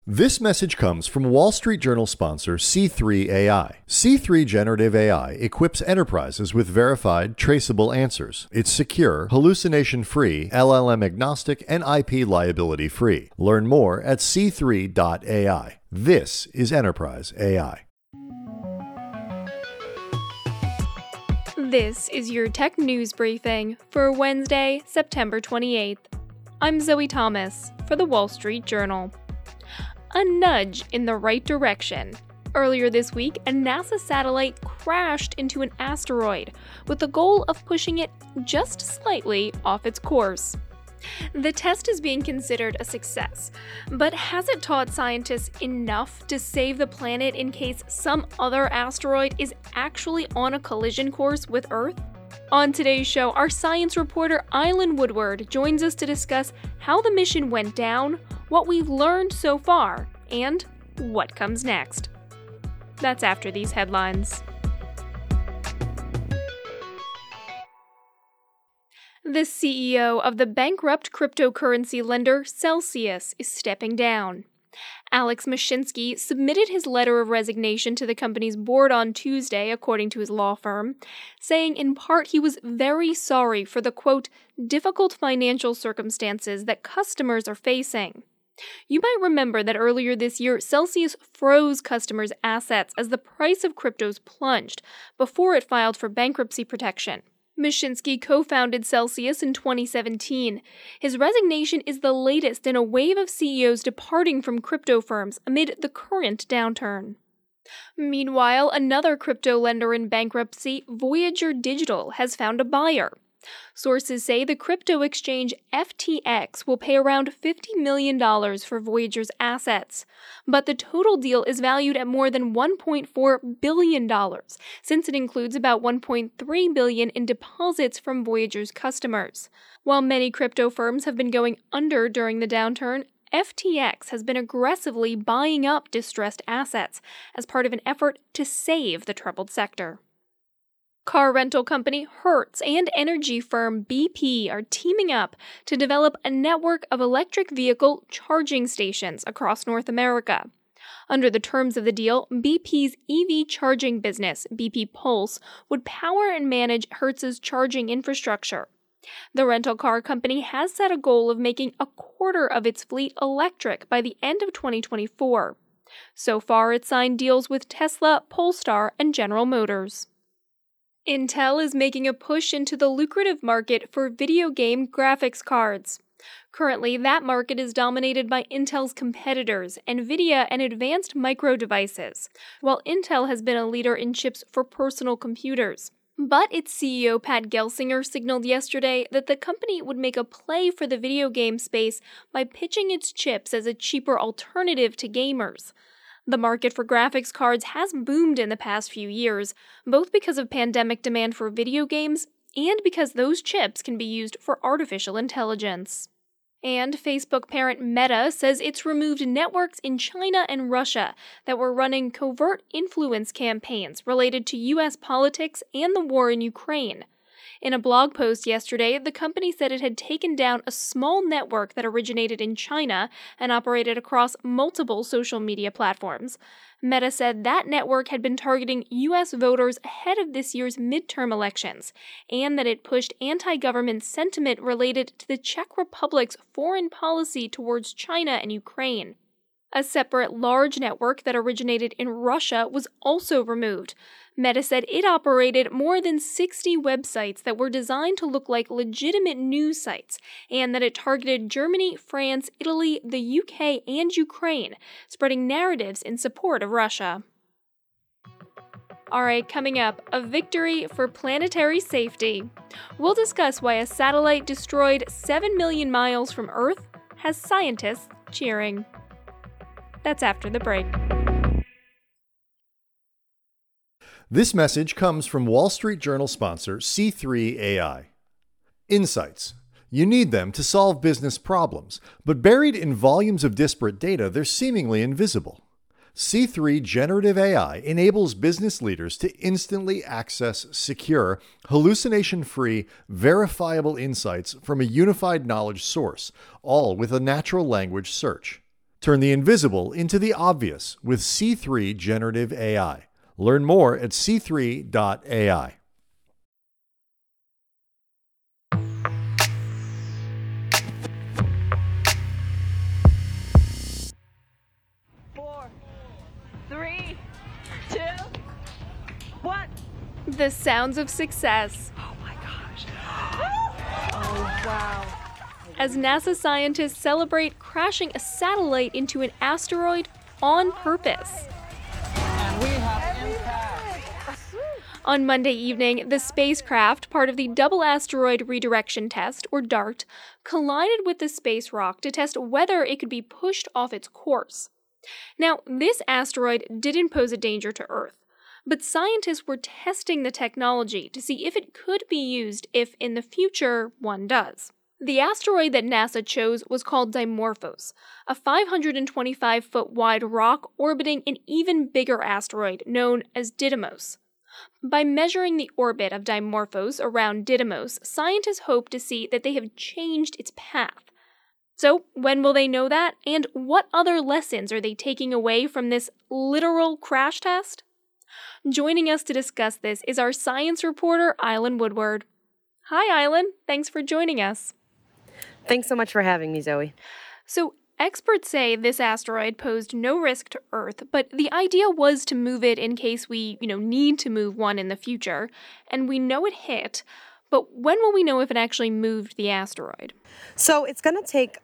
This message comes from Wall Street Journal sponsor C3 AI. C3 Generative AI equips enterprises with verified, traceable answers. It's secure, hallucination-free, LLM-agnostic, and IP liability-free. Learn more at c3.ai. This is Enterprise AI. This is your tech news briefing for Wednesday, September 28th. I'm Zoe Thomas for the Wall Street Journal. A nudge in the right direction. Earlier this week, a NASA satellite crashed into an asteroid with the goal of pushing it just slightly off its course. The test is being considered a success, but has it taught scientists enough to save the planet in case some other asteroid is actually on a collision course with Earth? On today's show, our science reporter Eileen Woodward joins us to discuss how the mission went down, what we've learned so far, and what comes next. That's after these headlines. The CEO of the bankrupt cryptocurrency lender Celsius is stepping down. Alex Mashinsky submitted his letter of resignation to the company's board on Tuesday, according to his law firm, saying in part he was very sorry for the, quote, difficult financial circumstances that customers are facing. You might remember that earlier this year, Celsius froze customers' assets as the price of cryptos plunged before it filed for bankruptcy protection. Mashinsky co-founded Celsius in 2017. His resignation is the latest in a wave of CEOs departing from crypto firms amid the current downturn. Meanwhile, another crypto lender in bankruptcy, Voyager Digital, has found a buyer. Sources say the crypto exchange FTX will pay around $50 million for Voyager's assets, but the total deal is valued at more than $1.4 billion, since it includes about $1.3 billion in deposits from Voyager's customers. While many crypto firms have been going under during the downturn, FTX has been aggressively buying up distressed assets as part of an effort to save the troubled sector. Car rental company Hertz and energy firm BP are teaming up to develop a network of electric vehicle charging stations across North America. Under the terms of the deal, BP's EV charging business, BP Pulse, would power and manage Hertz's charging infrastructure. The rental car company has set a goal of making a quarter of its fleet electric by the end of 2024. So far, it's signed deals with Tesla, Polestar, and General Motors. Intel is making a push into the lucrative market for video game graphics cards. Currently, that market is dominated by Intel's competitors, NVIDIA and Advanced Micro Devices, while Intel has been a leader in chips for personal computers. But its CEO Pat Gelsinger signaled yesterday that the company would make a play for the video game space by pitching its chips as a cheaper alternative to gamers. The market for graphics cards has boomed in the past few years, both because of pandemic demand for video games and because those chips can be used for artificial intelligence. And Facebook parent Meta says it's removed networks in China and Russia that were running covert influence campaigns related to U.S. politics and the war in Ukraine. In a blog post yesterday, the company said it had taken down a small network that originated in China and operated across multiple social media platforms. Meta said that network had been targeting U.S. voters ahead of this year's midterm elections, and that it pushed anti-government sentiment related to the Czech Republic's foreign policy towards China and Ukraine. A separate large network that originated in Russia was also removed. Meta said it operated more than 60 websites that were designed to look like legitimate news sites, and that it targeted Germany, France, Italy, the UK, and Ukraine, spreading narratives in support of Russia. Alright, coming up, a victory for planetary safety. We'll discuss why a satellite destroyed 7 million miles from Earth has scientists cheering. That's after the break. This message comes from Wall Street Journal sponsor C3 AI. Insights. You need them to solve business problems, but buried in volumes of disparate data, they're seemingly invisible. C3 Generative AI enables business leaders to instantly access secure, hallucination-free, verifiable insights from a unified knowledge source, all with a natural language search. Turn the invisible into the obvious with C3 Generative AI. Learn more at c3.ai. The sounds of success. Oh my gosh. Oh, wow. As NASA scientists celebrate crashing a satellite into an asteroid on purpose. And we have impact. On Monday evening, the spacecraft, part of the Double Asteroid Redirection Test, or DART, collided with the space rock to test whether it could be pushed off its course. Now, this asteroid didn't pose a danger to Earth, but scientists were testing the technology to see if it could be used if, in the future, one does. The asteroid that NASA chose was called Dimorphos, a 525-foot wide rock orbiting an even bigger asteroid known as Didymos. By measuring the orbit of Dimorphos around Didymos, scientists hope to see that they have changed its path. So, when will they know that? And what other lessons are they taking away from this literal crash test? Joining us to discuss this is our science reporter, Island Woodward. Hi, Island. Thanks for joining us. Thanks so much for having me, Zoe. So, experts say this asteroid posed no risk to Earth, but the idea was to move it in case we, need to move one in the future. And we know it hit, but when will we know if it actually moved the asteroid? So it's going to take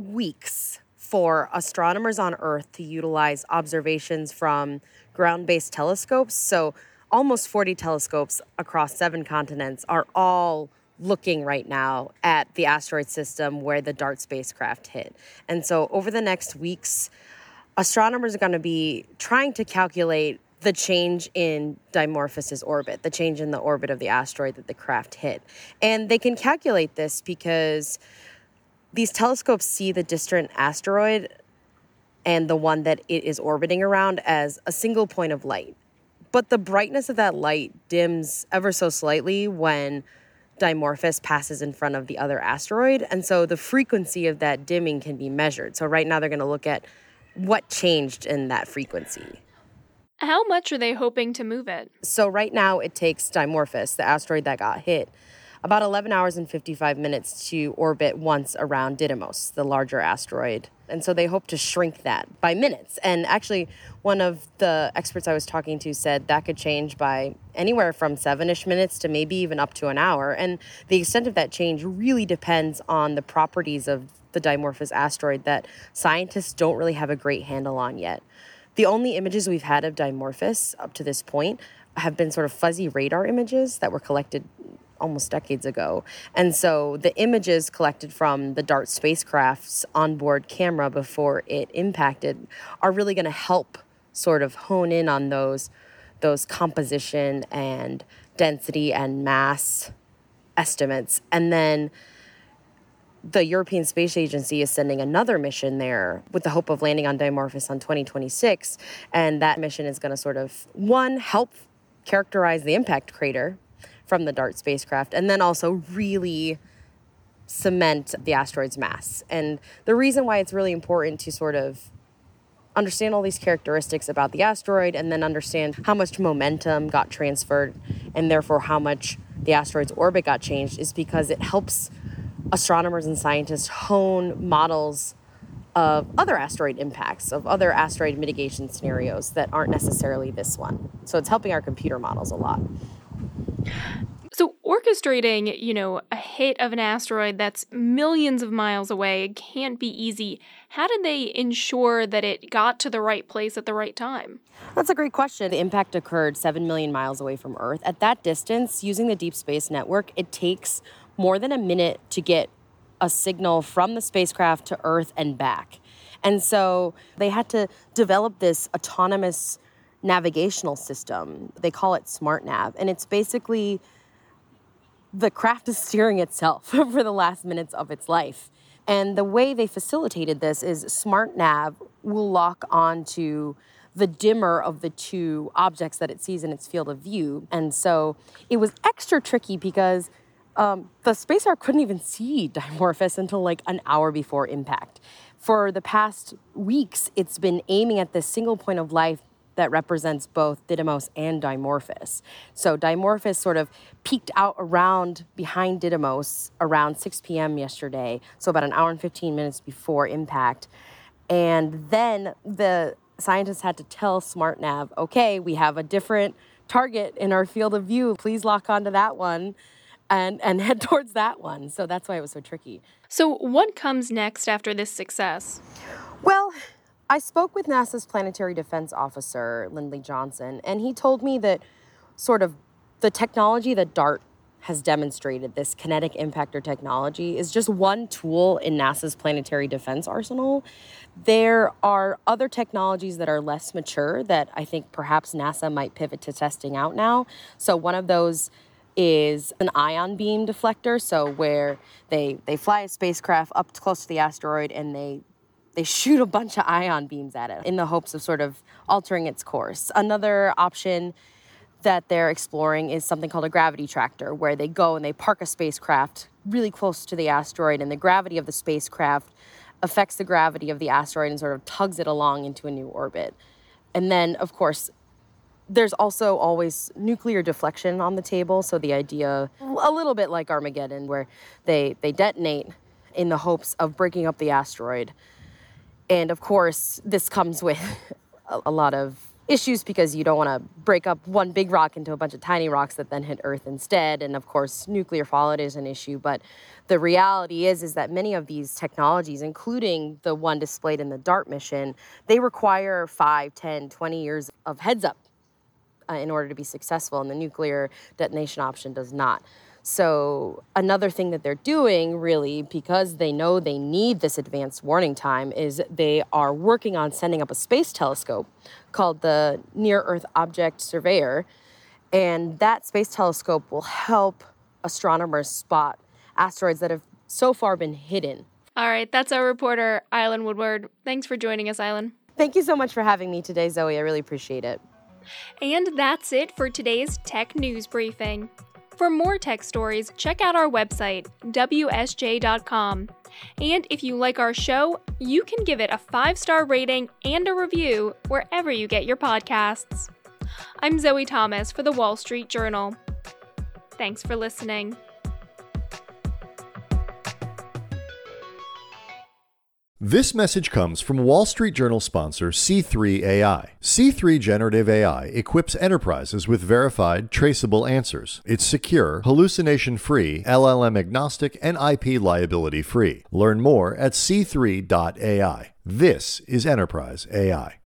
weeks for astronomers on Earth to utilize observations from ground-based telescopes. So almost 40 telescopes across 7 continents are all looking right now at the asteroid system where the DART spacecraft hit. And so over the next weeks, astronomers are going to be trying to calculate the change in Dimorphos' orbit, the change in the orbit of the asteroid that the craft hit. And they can calculate this because these telescopes see the distant asteroid and the one that it is orbiting around as a single point of light. But the brightness of that light dims ever so slightly when Dimorphos passes in front of the other asteroid. And so the frequency of that dimming can be measured. So right now they're going to look at what changed in that frequency. How much are they hoping to move it? So right now it takes Dimorphos, the asteroid that got hit, about 11 hours and 55 minutes to orbit once around Didymos, the larger asteroid. And so they hope to shrink that by minutes. And actually, one of the experts I was talking to said that could change by anywhere from 7-ish minutes to maybe even up to an hour. And the extent of that change really depends on the properties of the Dimorphos asteroid that scientists don't really have a great handle on yet. The only images we've had of Dimorphos up to this point have been sort of fuzzy radar images that were collected almost decades ago. And so the images collected from the DART spacecraft's onboard camera before it impacted are really going to help sort of hone in on those composition and density and mass estimates. And then the European Space Agency is sending another mission there with the hope of landing on Dimorphos on 2026. And that mission is going to sort of, one, help characterize the impact crater from the DART spacecraft, and then also really cement the asteroid's mass. And the reason why it's really important to sort of understand all these characteristics about the asteroid and then understand how much momentum got transferred and therefore how much the asteroid's orbit got changed is because it helps astronomers and scientists hone models of other asteroid impacts, of other asteroid mitigation scenarios that aren't necessarily this one. So it's helping our computer models a lot. So orchestrating, a hit of an asteroid that's millions of miles away can't be easy. How did they ensure that it got to the right place at the right time? That's a great question. The impact occurred 7 million miles away from Earth. At that distance, using the Deep Space Network, it takes more than a minute to get a signal from the spacecraft to Earth and back. And so they had to develop this autonomous navigational system. They call it SmartNav, and it's basically the craft is steering itself for the last minutes of its life. And the way they facilitated this is SmartNav will lock onto the dimmer of the two objects that it sees in its field of view. And so it was extra tricky because the spacecraft couldn't even see Dimorphos until like an hour before impact. for the past weeks, it's been aiming at this single point of light that represents both Didymos and Dimorphos. So Dimorphos sort of peaked out around behind Didymos around 6 p.m. yesterday, so about an hour and 15 minutes before impact. And then the scientists had to tell SmartNav, okay, we have a different target in our field of view. Please lock onto that one and head towards that one. So that's why it was so tricky. So what comes next after this success? Well, I spoke with NASA's Planetary Defense Officer, Lindley Johnson, and he told me that sort of the technology that DART has demonstrated, this kinetic impactor technology, is just one tool in NASA's planetary defense arsenal. There are other technologies that are less mature that I think perhaps NASA might pivot to testing out now. So one of those is an ion beam deflector, so where they fly a spacecraft up close to the asteroid and they shoot a bunch of ion beams at it in the hopes of sort of altering its course. Another option that they're exploring is something called a gravity tractor, where they go and they park a spacecraft really close to the asteroid, and the gravity of the spacecraft affects the gravity of the asteroid and sort of tugs it along into a new orbit. And then, of course, there's also always nuclear deflection on the table, so the idea, a little bit like Armageddon, where they detonate in the hopes of breaking up the asteroid. And of course, this comes with a lot of issues because you don't want to break up one big rock into a bunch of tiny rocks that then hit Earth instead. And of course, nuclear fallout is an issue. But the reality is that many of these technologies, including the one displayed in the DART mission, they require 5, 10, 20 years of heads up in order to be successful. And the nuclear detonation option does not. So another thing that they're doing, really, because they know they need this advanced warning time, is they are working on sending up a space telescope called the Near-Earth Object Surveyor. And that space telescope will help astronomers spot asteroids that have so far been hidden. All right, that's our reporter, Island Woodward. Thanks for joining us, Island. Thank you so much for having me today, Zoe. I really appreciate it. And that's it for today's Tech News Briefing. For more tech stories, check out our website, WSJ.com. And if you like our show, you can give it a 5-star rating and a review wherever you get your podcasts. I'm Zoe Thomas for The Wall Street Journal. Thanks for listening. This message comes from Wall Street Journal sponsor C3 AI. C3 Generative AI equips enterprises with verified, traceable answers. It's secure, hallucination-free, LLM-agnostic, and IP liability-free. Learn more at c3.ai. This is Enterprise AI.